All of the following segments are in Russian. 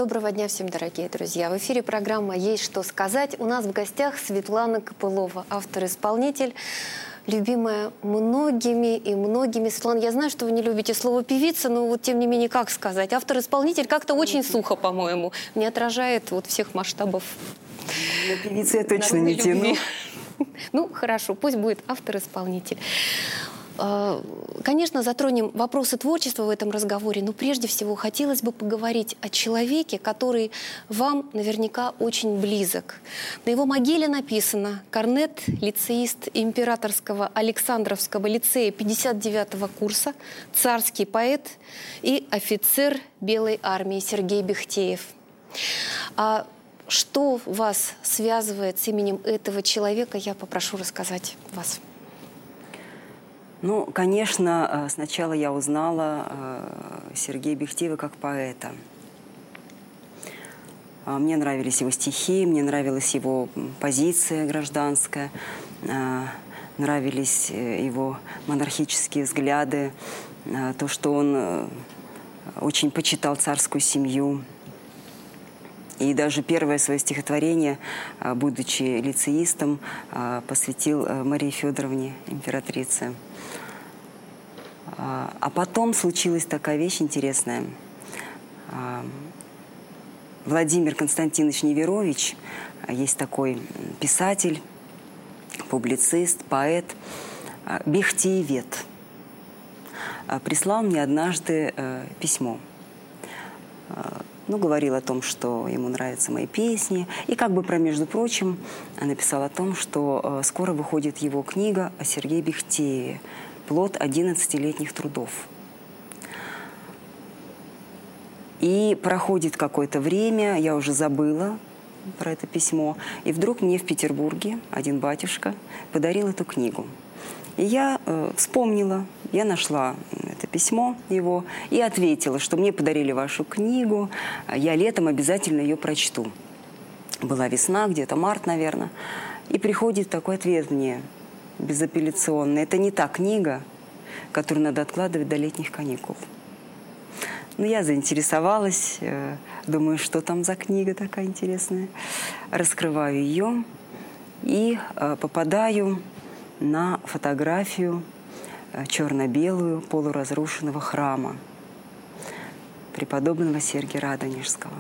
Доброго дня всем, дорогие друзья. В эфире программа «Есть что сказать». У нас в гостях Светлана Копылова, автор-исполнитель, любимая многими и многими. Светлана, я знаю, что вы не любите слово «певица», но вот тем не менее, как сказать? Автор-исполнитель как-то очень сухо, по-моему, не отражает вот всех масштабов. На певицу я точно не тяну. Ну, хорошо, пусть будет автор-исполнитель. Конечно, затронем вопросы творчества в этом разговоре, но прежде всего хотелось бы поговорить о человеке, который вам наверняка очень близок. На его могиле написано: корнет, лицеист Императорского Александровского лицея 59-го курса, царский поэт и офицер Белой армии Сергей Бехтеев. А что вас связывает с именем этого человека, я попрошу рассказать вас. Ну, конечно, сначала я узнала Сергея Бехтеева как поэта. Мне нравились его стихи, мне нравилась его позиция гражданская, нравились его монархические взгляды, то, что он очень почитал царскую семью. И даже первое свое стихотворение, будучи лицеистом, посвятил Марии Федоровне, императрице. А потом случилась такая вещь интересная. Владимир Константинович Неверович, есть такой писатель, публицист, поэт, бехтеевед, прислал мне однажды письмо. Ну, говорил о том, что ему нравятся мои песни. И как бы между прочим написал о том, что скоро выходит его книга о Сергее Бехтееве, плод 11-летних трудов. И проходит какое-то время, я уже забыла про это письмо, и вдруг мне в Петербурге один батюшка подарил эту книгу. И я вспомнила, я нашла это письмо его и ответила, что мне подарили вашу книгу, я летом обязательно ее прочту. Была весна, где-то март, наверное, и приходит такой ответ мне, безапелляционный: это не та книга, которую надо откладывать до летних каникул. Ну, я заинтересовалась, думаю, что там за книга такая интересная. Раскрываю ее и попадаю на фотографию черно-белую полуразрушенного храма преподобного Сергия Радонежского.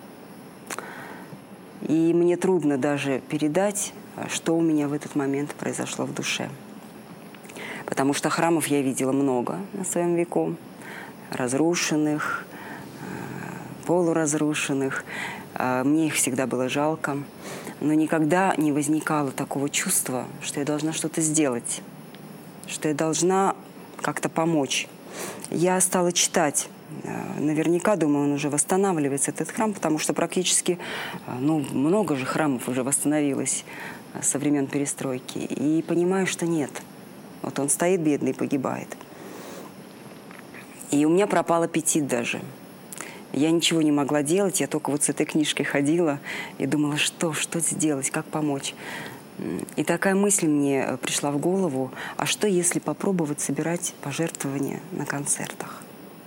И мне трудно даже передать, что у меня в этот момент произошло в душе. Потому что храмов я видела много на своем веку. Разрушенных, полуразрушенных. Мне их всегда было жалко. Но никогда не возникало такого чувства, что я должна что-то сделать, что я должна как-то помочь. Я стала читать. Наверняка, думаю, он уже восстанавливается, этот храм, потому что практически, много же храмов уже восстановилось со времен перестройки. И понимаю, что нет. Вот он стоит бедный и погибает. И у меня пропал аппетит даже. Я ничего не могла делать, я только вот с этой книжкой ходила и думала, что сделать, как помочь. И такая мысль мне пришла в голову: а что, если попробовать собирать пожертвования на концертах?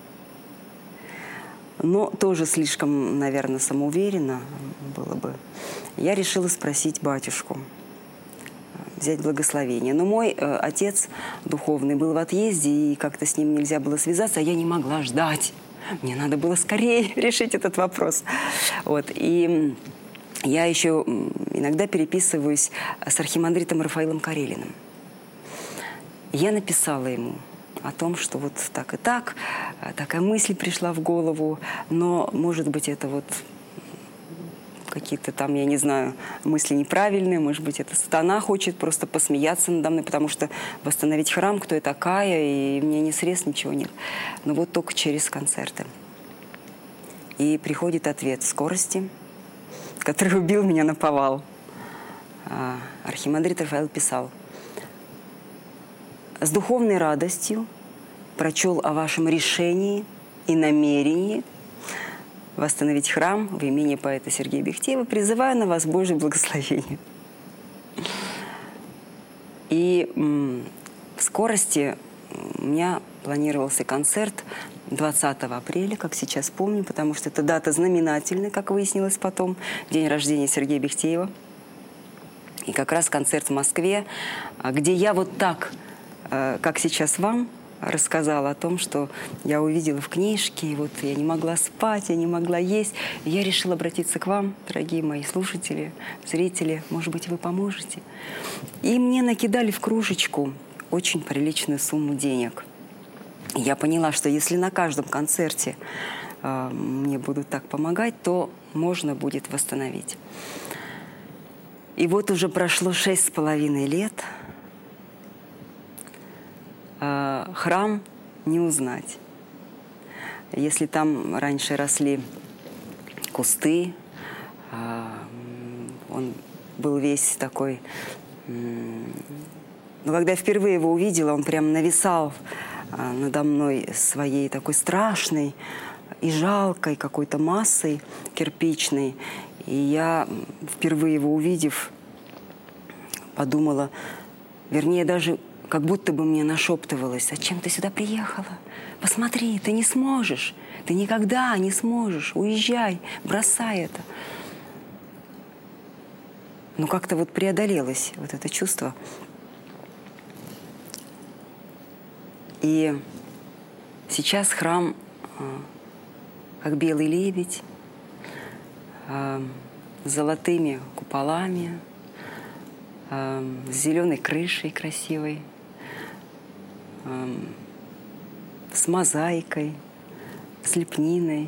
Но тоже слишком, наверное, самоуверенно было бы. Я решила спросить батюшку, взять благословение. Но мой отец духовный был в отъезде, и как-то с ним нельзя было связаться, а я не могла ждать. Мне надо было скорее решить этот вопрос. Вот. И я еще иногда переписываюсь с архимандритом Рафаилом Карелиным. Я написала ему о том, что вот так и так, такая мысль пришла в голову, но, может быть, это вот какие-то там, я не знаю, мысли неправильные, может быть, это сатана хочет просто посмеяться надо мной, потому что восстановить храм, кто я такая, и мне ни средств, ничего нет. Но вот только через концерты. И приходит ответ: скорости, который убил меня наповал. Архимандрит Рафаил писал: с духовной радостью прочел о вашем решении и намерении восстановить храм в имени поэта Сергея Бехтеева, призываю на вас Божье благословение. И в скорости у меня планировался концерт 20 апреля, как сейчас помню, потому что это дата знаменательная, как выяснилось потом, день рождения Сергея Бехтеева. И как раз концерт в Москве, где я вот так, как сейчас вам, рассказала о том, что я увидела в книжке, и вот я не могла спать, я не могла есть. И я решила обратиться к вам, дорогие мои слушатели, зрители. Может быть, вы поможете? И мне накидали в кружечку очень приличную сумму денег. Я поняла, что если на каждом концерте мне будут так помогать, то можно будет восстановить. И вот уже прошло 6,5 лет. Храм не узнать. Если там раньше росли кусты, он был весь такой... Но когда я впервые его увидела, он прям нависал надо мной своей такой страшной и жалкой какой-то массой кирпичной. И я, впервые его увидев, подумала, вернее, даже как будто бы мне нашептывалось: «Зачем ты сюда приехала? Посмотри, ты не сможешь, ты никогда не сможешь, уезжай, бросай это». Но как-то вот преодолелось вот это чувство. И сейчас храм как белый лебедь, с золотыми куполами, с зеленой крышей красивой, с мозаикой, с лепниной.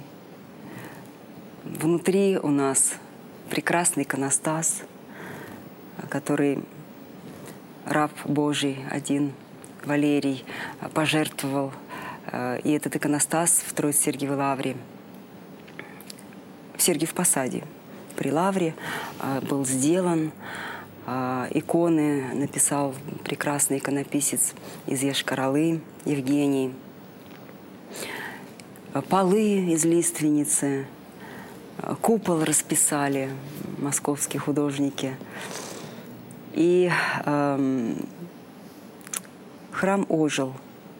Внутри у нас прекрасный иконостас, который раб Божий один, Валерий, пожертвовал. И этот иконостас в Троице-Сергиевой лавре, в Сергиев Посаде, при лавре, был сделан. Иконы написал прекрасный иконописец из Йошкар-Олы Евгений. Полы из лиственницы, купол расписали московские художники. И храм ожил.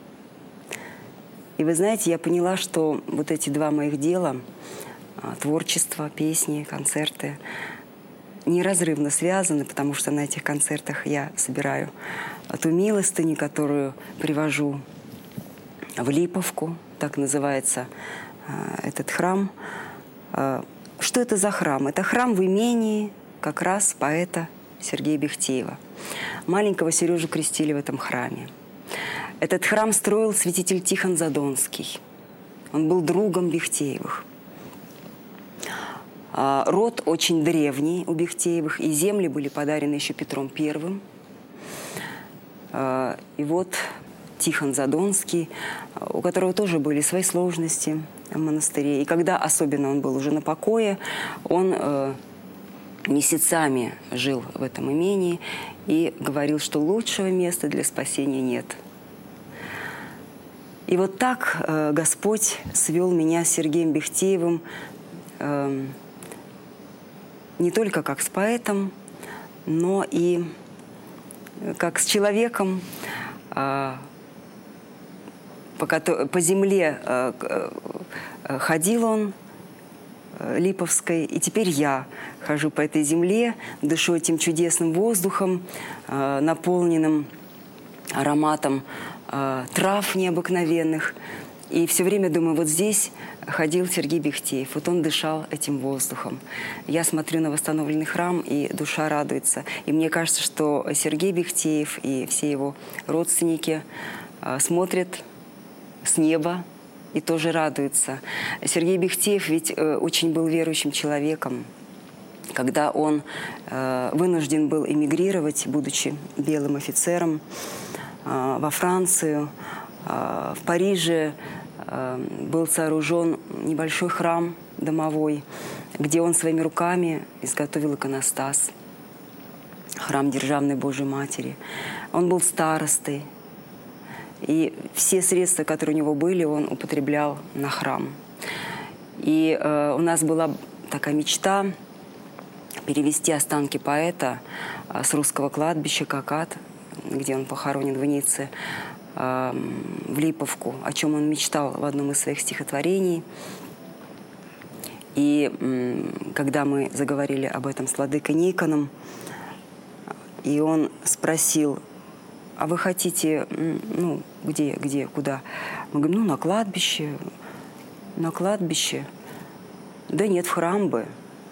И вы знаете, я поняла, что вот эти два моих дела, творчество, песни, концерты, неразрывно связаны, потому что на этих концертах я собираю ту милостыню, которую привожу в Липовку, так называется этот храм. Что это за храм? Это храм в имении как раз поэта Сергея Бехтеева. Маленького Сережу крестили в этом храме. Этот храм строил святитель Тихон Задонский. Он был другом Бехтеевых. Род очень древний у Бехтеевых, и земли были подарены еще Петром I. И вот Тихон Задонский, у которого тоже были свои сложности в монастыре. И когда особенно он был уже на покое, он месяцами жил в этом имении и говорил, что лучшего места для спасения нет. И вот так Господь свел меня с Сергеем Бехтеевым не только как с поэтом, но и как с человеком. По земле ходил он Липовской, и теперь я хожу по этой земле, дышу этим чудесным воздухом, наполненным ароматом трав необыкновенных. И все время думаю, вот здесь ходил Сергей Бехтеев, вот он дышал этим воздухом. Я смотрю на восстановленный храм, и душа радуется. И мне кажется, что Сергей Бехтеев и все его родственники смотрят с неба и тоже радуются. Сергей Бехтеев ведь очень был верующим человеком. Когда он вынужден был эмигрировать, будучи белым офицером, во Францию, в Париже был сооружен небольшой храм домовой, где он своими руками изготовил иконостас, храм Державной Божьей Матери. Он был старостой, и все средства, которые у него были, он употреблял на храм. И у нас была такая мечта перевести останки поэта с русского кладбища Какат, где он похоронен в Ницце, в Липовку, о чем он мечтал в одном из своих стихотворений. И когда мы заговорили об этом с владыкой Никоном, и он спросил: а вы хотите, ну, где, куда? Мы говорим: ну, на кладбище. На кладбище? Да нет, в храм бы.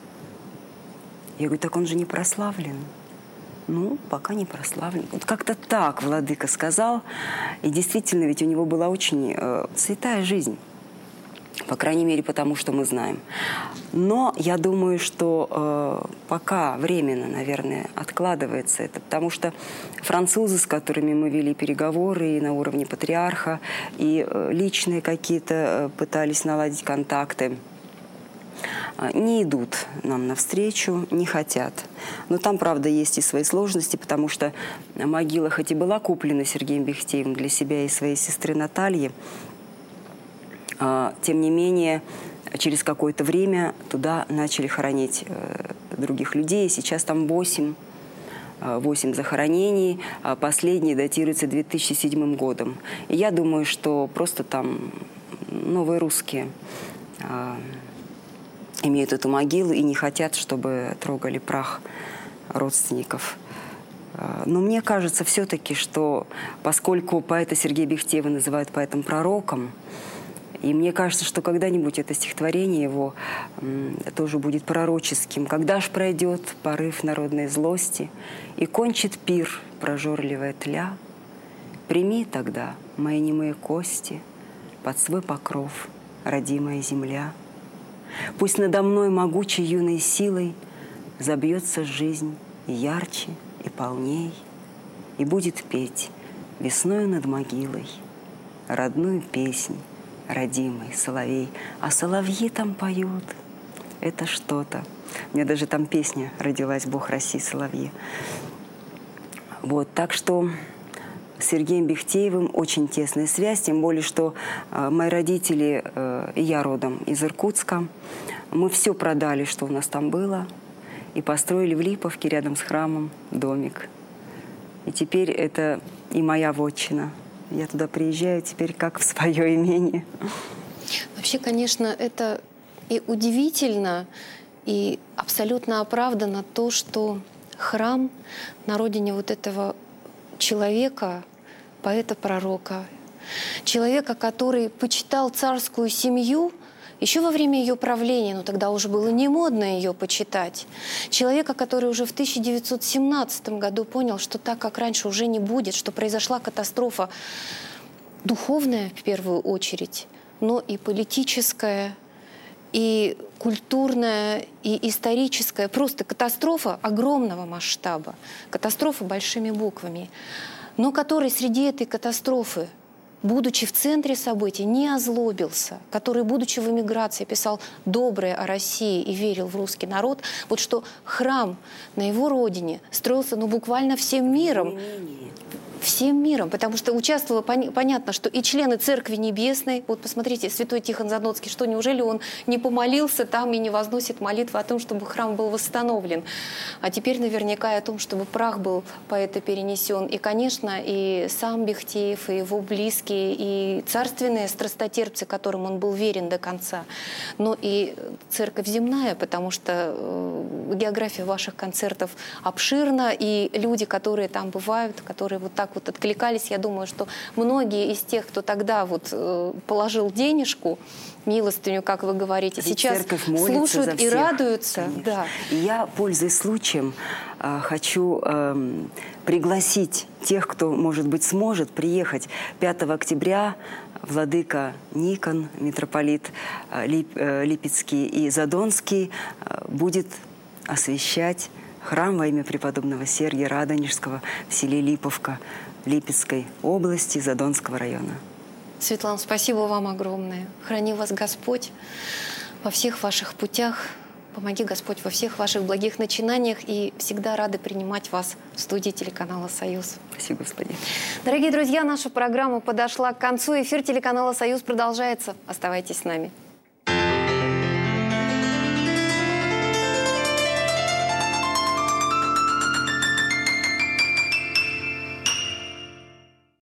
Я говорю: так он же не прославлен. Ну, пока не прославлен. Вот как-то так владыка сказал. И действительно, ведь у него была очень святая жизнь. По крайней мере, потому что мы знаем. Но я думаю, что пока временно, наверное, откладывается это. Потому что французы, с которыми мы вели переговоры и на уровне патриарха, и личные какие-то пытались наладить контакты, не идут нам навстречу, не хотят. Но там, правда, есть и свои сложности, потому что могила хоть и была куплена Сергеем Бехтеевым для себя и своей сестры Натальи, тем не менее, через какое-то время туда начали хоронить других людей. Сейчас там 8 захоронений. Последний датируется 2007 годом. И я думаю, что просто там новые русские имеют эту могилу и не хотят, чтобы трогали прах родственников. Но мне кажется все-таки, что поскольку поэта Сергея Бехтеева называют поэтом-пророком, и мне кажется, что когда-нибудь это стихотворение его тоже будет пророческим. «Когда ж пройдет порыв народной злости, и кончит пир прожорливая тля, прими тогда мои немые кости под свой покров, родимая земля. Пусть надо мной могучей юной силой забьется жизнь и ярче, и полней, и будет петь весною над могилой родную песнь, родимый соловей». А соловьи там поют. Это что-то. У меня даже там песня родилась «Бог России, соловьи». Вот, так что с Сергеем Бехтеевым очень тесная связь, тем более, что мои родители, и я родом из Иркутска, мы все продали, что у нас там было, и построили в Липовке рядом с храмом домик. И теперь это и моя вотчина. Я туда приезжаю теперь как в свое имение. Вообще, конечно, это и удивительно, и абсолютно оправдано то, что храм на родине вот этого человека, поэта-пророка, человека, который почитал царскую семью еще во время ее правления, но тогда уже было не модно ее почитать. Человека, который уже в 1917 году понял, что так, как раньше, уже не будет, что произошла катастрофа духовная в первую очередь, но и политическая, и культурная, и историческая. Просто катастрофа огромного масштаба, катастрофа большими буквами, но который среди этой катастрофы, будучи в центре событий, не озлобился, который, будучи в эмиграции, писал доброе о России и верил в русский народ, вот что храм на его родине строился буквально всем миром. Всем миром, потому что участвовало, понятно, что и члены Церкви Небесной, вот посмотрите, святой Тихон Задонский, что неужели он не помолился там и не возносит молитвы о том, чтобы храм был восстановлен, а теперь наверняка и о том, чтобы прах был поэта перенесен. И, конечно, и сам Бехтеев, и его близкие, и царственные страстотерпцы, которым он был верен до конца, но и Церковь земная, потому что география ваших концертов обширна, и люди, которые там бывают, которые вот так вот откликались, я думаю, что многие из тех, кто тогда вот положил денежку, милостыню, как вы говорите, ведь сейчас слушают и радуются. Да. И я, пользуясь случаем, хочу пригласить тех, кто, может быть, сможет приехать 5 октября. Владыка Никон, митрополит Липецкий и Задонский, будет освящать храм во имя преподобного Сергия Радонежского в селе Липовка Липецкой области Задонского района. Светлана, спасибо вам огромное. Храни вас Господь во всех ваших путях. Помоги Господь во всех ваших благих начинаниях. И всегда рады принимать вас в студии телеканала «Союз». Спасибо, Господи. Дорогие друзья, наша программа подошла к концу. Эфир телеканала «Союз» продолжается. Оставайтесь с нами.